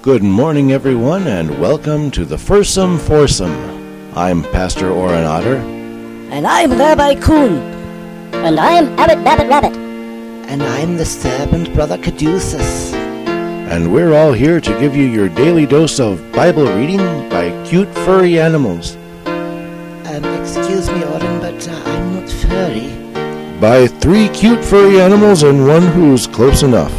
Good morning, everyone, and welcome to the Fursome Foursome. I'm Pastor Oren Otter. And I'm Rabbi Kuhn. And I'm Abbot Babbitt Rabbit. And I'm the servant Brother Caduceus. And we're all here to give you your daily dose of Bible reading by cute furry animals. Excuse me, Oren, but I'm not furry. By 3 cute furry animals and one who's close enough.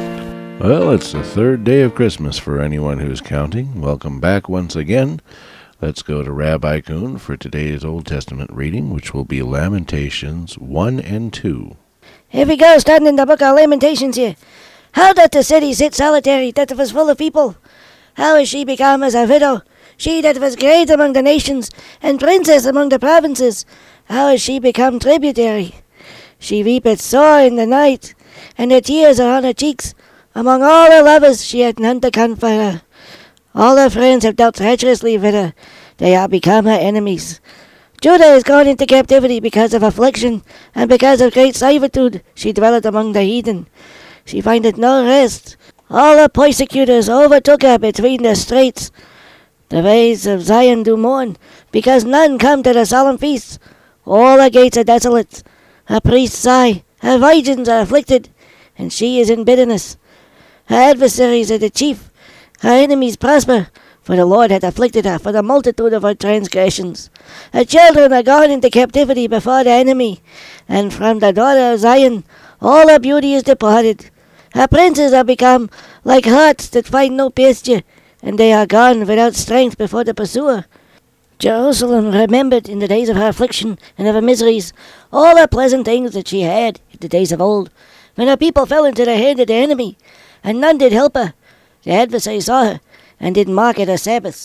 Well, it's the third day of Christmas for anyone who's counting. Welcome back once again. Let's go to Rabbi Kuhn for today's Old Testament reading, which will be Lamentations 1 and 2. Here we go, starting in the book of Lamentations here. How doth the city sit solitary, that was full of people? How is she become as a widow? She that was great among the nations, and princess among the provinces. How is she become tributary? She weepeth sore in the night, and her tears are on her cheeks. Among all her lovers she hath none to comfort her. All her friends have dealt treacherously with her. They are become her enemies. Judah is gone into captivity because of affliction, and because of great servitude she dwelleth among the heathen. She findeth no rest. All her persecutors overtook her between the straits. The ways of Zion do mourn, because none come to the solemn feasts. All her gates are desolate. Her priests sigh, her virgins are afflicted, and she is in bitterness. Her adversaries are the chief, her enemies prosper, for the Lord hath afflicted her for the multitude of her transgressions. Her children are gone into captivity before the enemy, and from the daughter of Zion all her beauty is departed. Her princes are become like harts that find no pasture, and they are gone without strength before the pursuer. Jerusalem remembered in the days of her affliction and of her miseries all her pleasant things that she had in the days of old, when her people fell into the hand of the enemy, and none did help her. The adversary saw her, and did mock at her Sabbaths.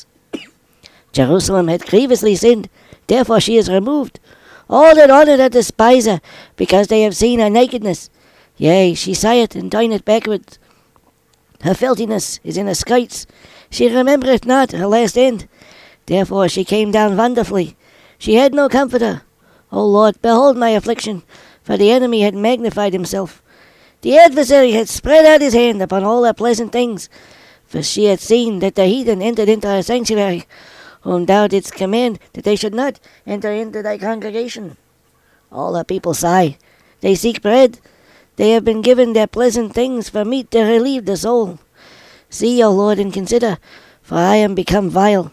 Jerusalem had grievously sinned, therefore she is removed. All that honoured her despise her, because they have seen her nakedness. Yea, she sigheth and dineth backwards. Her filthiness is in her skirts. She remembereth not her last end. Therefore she came down wonderfully. She had no comforter. O Lord, behold my affliction, for the enemy had magnified himself. The adversary had spread out his hand upon all her pleasant things, for she had seen that the heathen entered into her sanctuary, whom thou didst command that they should not enter into thy congregation. All her people sigh. They seek bread. They have been given their pleasant things for meat to relieve the soul. See, O Lord, and consider, for I am become vile.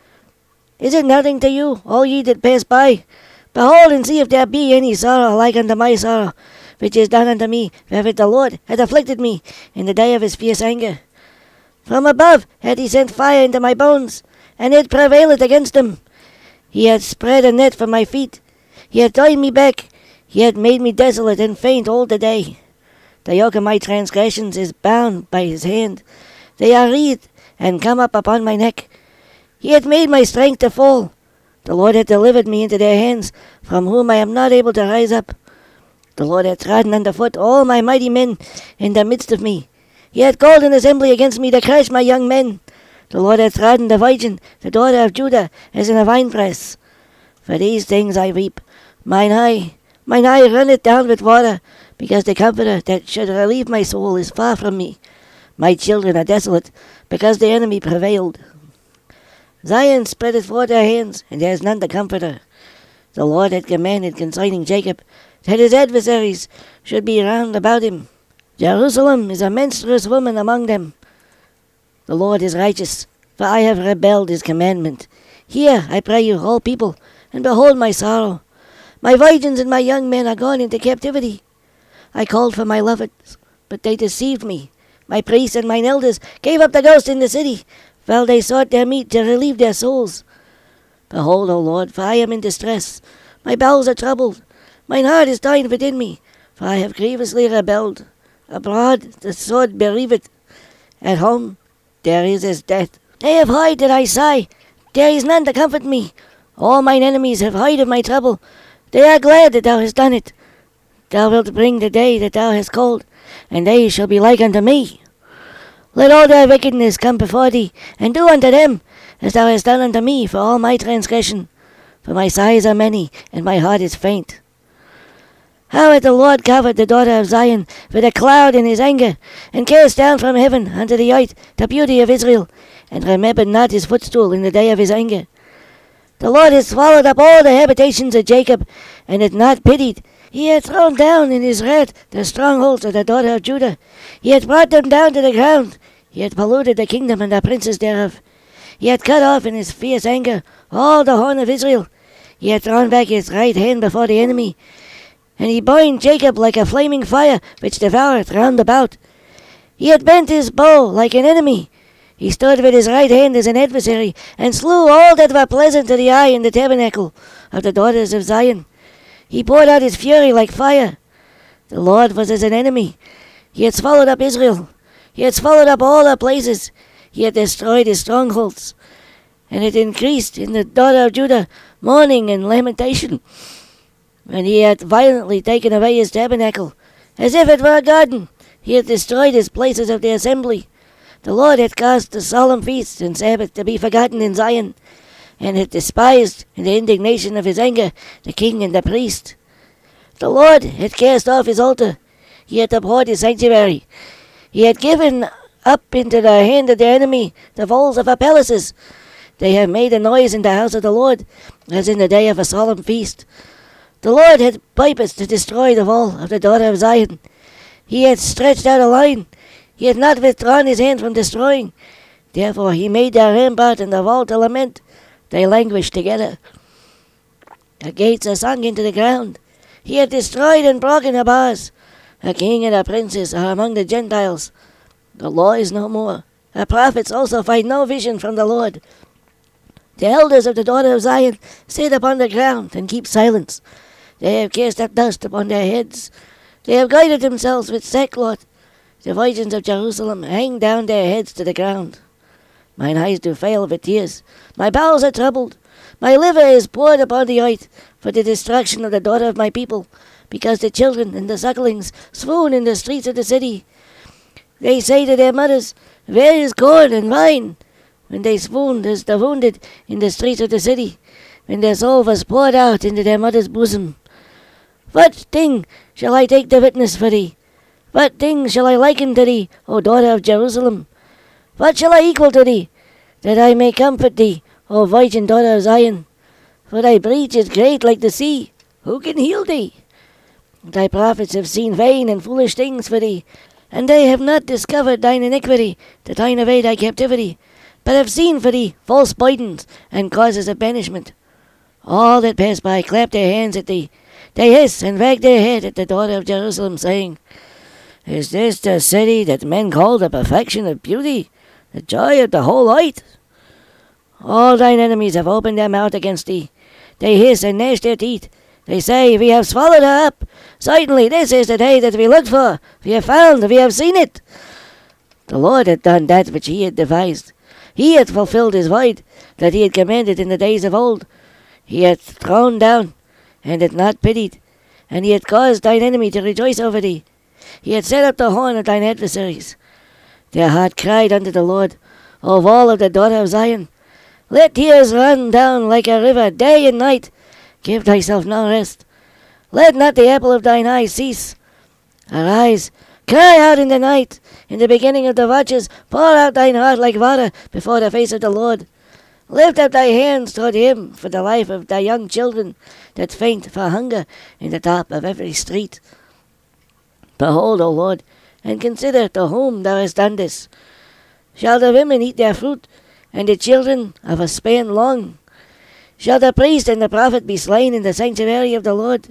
Is it nothing to you, all ye that pass by? Behold and see if there be any sorrow like unto my sorrow, which is done unto me, wherewith the Lord hath afflicted me in the day of his fierce anger. From above hath he sent fire into my bones, and it prevaileth against them. He hath spread a net for my feet. He hath turned me back. He hath made me desolate and faint all the day. The yoke of my transgressions is bound by his hand. They are wreathed and come up upon my neck. He hath made my strength to fall. The Lord hath delivered me into their hands, from whom I am not able to rise up. The Lord hath trodden under foot all my mighty men in the midst of me. He hath called an assembly against me to crush my young men. The Lord hath trodden the virgin, the daughter of Judah, as in a winepress. For these things I weep. Mine eye runneth down with water, because the Comforter that should relieve my soul is far from me. My children are desolate, because the enemy prevailed. Zion spreadeth forth her hands, and there is none to comfort her. The Lord hath commanded concerning Jacob, that his adversaries should be round about him. Jerusalem is a menstruous woman among them. The Lord is righteous, for I have rebelled his commandment. Hear, I pray you, all people, and behold my sorrow. My virgins and my young men are gone into captivity. I called for my lovers, but they deceived me. My priests and mine elders gave up the ghost in the city, while they sought their meat to relieve their souls. Behold, O Lord, for I am in distress. My bowels are troubled. Mine heart is dying within me, for I have grievously rebelled. Abroad the sword bereaveth. At home there is as death. They have heard that I sigh. There is none to comfort me. All mine enemies have heard of my trouble. They are glad that thou hast done it. Thou wilt bring the day that thou hast called, and they shall be like unto me. Let all their wickedness come before thee, and do unto them as thou hast done unto me for all my transgression. For my sighs are many, and my heart is faint. How had the Lord covered the daughter of Zion with a cloud in his anger, and cast down from heaven unto the earth the beauty of Israel, and remembered not his footstool in the day of his anger. The Lord had swallowed up all the habitations of Jacob, and had not pitied. He had thrown down in his wrath the strongholds of the daughter of Judah. He had brought them down to the ground. He had polluted the kingdom and the princes thereof. He had cut off in his fierce anger all the horn of Israel. He had thrown back his right hand before the enemy, and he burned Jacob like a flaming fire which devoureth round about. He had bent his bow like an enemy. He stood with his right hand as an adversary, and slew all that were pleasant to the eye in the tabernacle of the daughters of Zion. He poured out his fury like fire. The Lord was as an enemy. He had swallowed up Israel. He had swallowed up all her places. He had destroyed his strongholds, and it increased in the daughter of Judah mourning and lamentation. And he had violently taken away his tabernacle, as if it were a garden. He had destroyed his places of the assembly. The Lord had caused the solemn feasts and Sabbath to be forgotten in Zion, and had despised, in the indignation of his anger, the king and the priest. The Lord had cast off his altar. He had abhorred his sanctuary. He had given up into the hand of the enemy the walls of our palaces. They have made a noise in the house of the Lord, as in the day of a solemn feast. The Lord had purposed to destroy the wall of the daughter of Zion. He had stretched out a line. He had not withdrawn his hand from destroying. Therefore he made their rampart and the wall to lament. They languished together. Her gates are sunk into the ground. He had destroyed and broken her bars. Her king and her princes are among the Gentiles. The law is no more. Her prophets also find no vision from the Lord. The elders of the daughter of Zion sit upon the ground and keep silence. They have cast up dust upon their heads. They have girded themselves with sackcloth. The virgins of Jerusalem hang down their heads to the ground. Mine eyes do fail with tears. My bowels are troubled. My liver is poured upon the earth for the destruction of the daughter of my people, because the children and the sucklings swoon in the streets of the city. They say to their mothers, Where is corn and wine? When they swooned as the wounded in the streets of the city, when their soul was poured out into their mother's bosom. What thing shall I take to witness for thee? What thing shall I liken to thee, O daughter of Jerusalem? What shall I equal to thee, that I may comfort thee, O virgin daughter of Zion? For thy breach is great like the sea. Who can heal thee? Thy prophets have seen vain and foolish things for thee, and they have not discovered thine iniquity, to turn away thy captivity, but have seen for thee false burdens and causes of banishment. All that pass by clap their hands at thee. They hiss and wag their head at the daughter of Jerusalem, saying, Is this the city that men call the perfection of beauty, the joy of the whole earth? All thine enemies have opened their mouth against thee. They hiss and gnash their teeth. They say, We have swallowed her up. Certainly this is the day that we looked for. We have found, we have seen it. The Lord had done that which he had devised. He had fulfilled his word that he had commanded in the days of old. He had thrown down, and had not pitied, and he had caused thine enemy to rejoice over thee. He had set up the horn of thine adversaries. Their heart cried unto the Lord, O wall of the daughter of Zion. Let tears run down like a river day and night. Give thyself no rest. Let not the apple of thine eye cease. Arise, cry out in the night. In the beginning of the watches, pour out thine heart like water before the face of the Lord. Lift up thy hands toward him for the life of thy young children that faint for hunger in the top of every street. Behold, O Lord, and consider to whom thou hast done this. Shall the women eat their fruit, and the children of a span long? Shall the priest and the prophet be slain in the sanctuary of the Lord?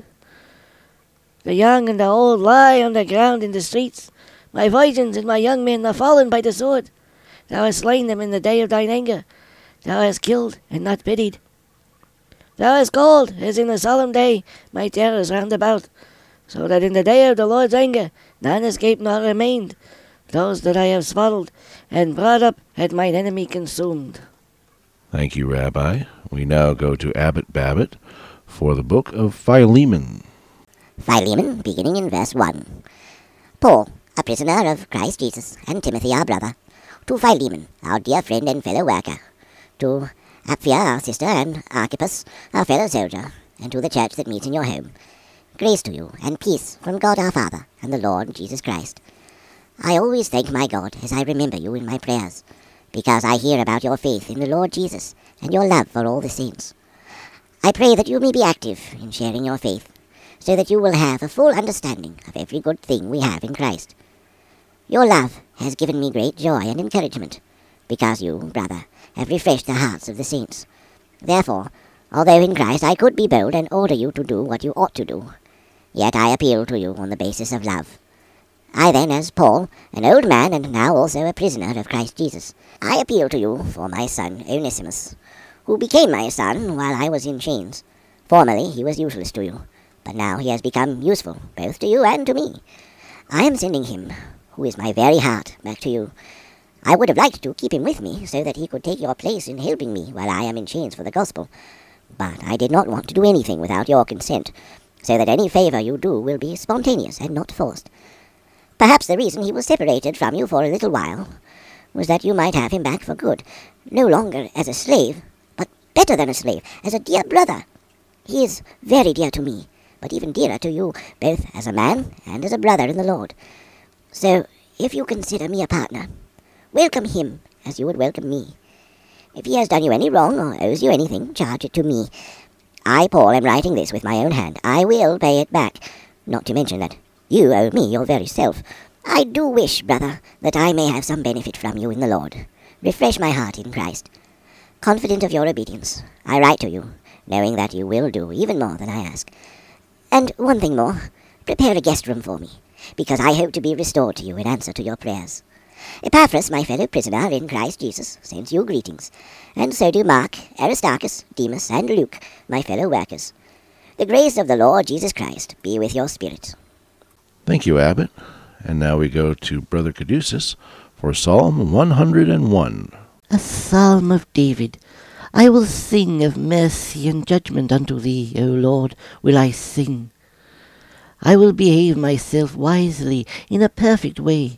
The young and the old lie on the ground in the streets. My virgins and my young men are fallen by the sword. Thou hast slain them in the day of thine anger. Thou hast killed and not pitied. Thou hast called, as in a solemn day, my terrors round about, so that in the day of the Lord's anger none escaped nor remained. Those that I have swallowed and brought up had mine enemy consumed. Thank you, Rabbi. We now go to Abbot Babbitt for the book of Philemon. Philemon, beginning in verse 1. Paul, a prisoner of Christ Jesus, and Timothy our brother, to Philemon, our dear friend and fellow worker, to Apphia our sister, and Archippus our fellow soldier, and to the church that meets in your home. Grace to you, and peace from God our Father and the Lord Jesus Christ. I always thank my God as I remember you in my prayers, because I hear about your faith in the Lord Jesus and your love for all the saints. I pray that you may be active in sharing your faith, so that you will have a full understanding of every good thing we have in Christ. Your love has given me great joy and encouragement, because you, brother, have refreshed the hearts of the saints. Therefore, although in Christ I could be bold and order you to do what you ought to do, yet I appeal to you on the basis of love. I then, as Paul, an old man and now also a prisoner of Christ Jesus, I appeal to you for my son Onesimus, who became my son while I was in chains. Formerly he was useless to you, but now he has become useful both to you and to me. I am sending him, who is my very heart, back to you. I would have liked to keep him with me, so that he could take your place in helping me while I am in chains for the gospel. But I did not want to do anything without your consent, so that any favor you do will be spontaneous and not forced. Perhaps the reason he was separated from you for a little while was that you might have him back for good, no longer as a slave, but better than a slave, as a dear brother. He is very dear to me, but even dearer to you, both as a man and as a brother in the Lord. So, if you consider me a partner, welcome him as you would welcome me. If he has done you any wrong or owes you anything, charge it to me. I, Paul, am writing this with my own hand. I will pay it back, not to mention that you owe me your very self. I do wish, brother, that I may have some benefit from you in the Lord. Refresh my heart in Christ. Confident of your obedience, I write to you, knowing that you will do even more than I ask. And one thing more, prepare a guest room for me, because I hope to be restored to you in answer to your prayers. Epaphras, my fellow prisoner in Christ Jesus, sends you greetings, and so do Mark, Aristarchus, Demas, and Luke, my fellow workers. The grace of the Lord Jesus Christ be with your spirit. Thank you, Abbot. And now we go to Brother Caduceus for Psalm 101. A psalm of David. I will sing of mercy and judgment unto thee, O Lord, will I sing. I will behave myself wisely in a perfect way.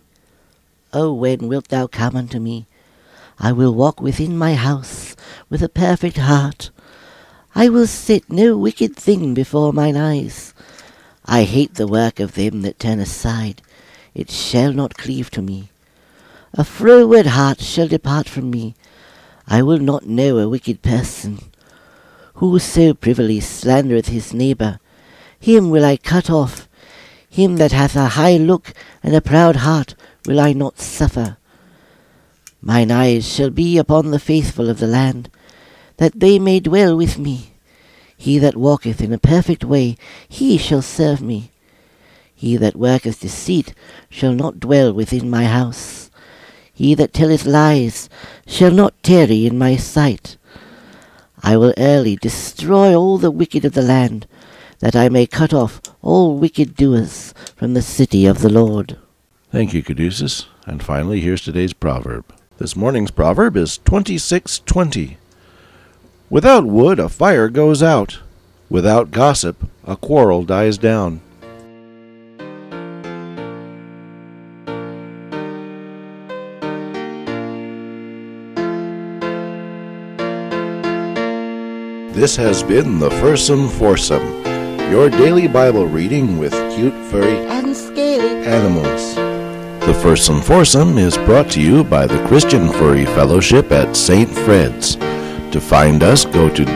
O when wilt thou come unto me? I will walk within my house with a perfect heart. I will set no wicked thing before mine eyes. I hate the work of them that turn aside. It shall not cleave to me. A froward heart shall depart from me. I will not know a wicked person. Whoso privily slandereth his neighbour, him will I cut off. Him that hath a high look and a proud heart will I not suffer. Mine eyes shall be upon the faithful of the land, that they may dwell with me. He that walketh in a perfect way, he shall serve me. He that worketh deceit shall not dwell within my house. He that telleth lies shall not tarry in my sight. I will early destroy all the wicked of the land, that I may cut off all wicked doers from the city of the Lord. Thank you, Caduceus. And finally, here's today's proverb. This morning's proverb is 26:20. Without wood, a fire goes out. Without gossip, a quarrel dies down. This has been the Fursome Foursome, your daily Bible reading with cute, furry, And scaly animals. The Fursome Foursome is brought to you by the Christian Furry Fellowship at St. Fred's. To find us, go to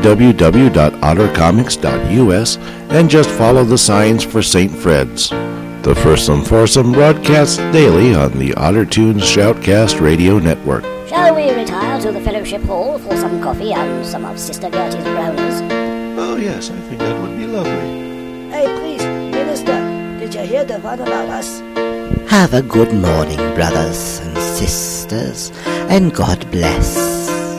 www.ottercomics.us and just follow the signs for St. Fred's. The Fursome Foursome broadcasts daily on the OtterTunes Shoutcast Radio Network. Shall we retire to the fellowship hall for some coffee and some of Sister Gertie's brownies? Oh yes, I think that would be lovely. Hey, please, Minister, did you hear the one about us? Have a good morning, brothers and sisters, and God bless.